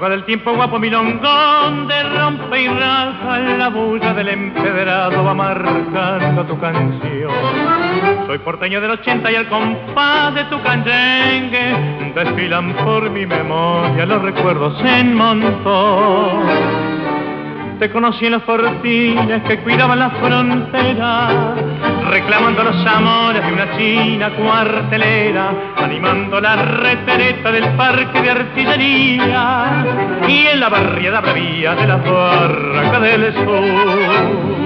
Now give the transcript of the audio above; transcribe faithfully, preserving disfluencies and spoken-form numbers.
Fuga del tiempo guapo milongón de rompe y raja, la bulla del empedrado va marcando tu canción. Soy porteño del ochenta y al compás de tu canyengue desfilan por mi memoria los recuerdos en montón. Te conocí en los fortines que cuidaban la frontera, reclamando los amores de una china cuartelera, animando la retereta del parque de artillería y en la barriada bravía de las barracas del sur.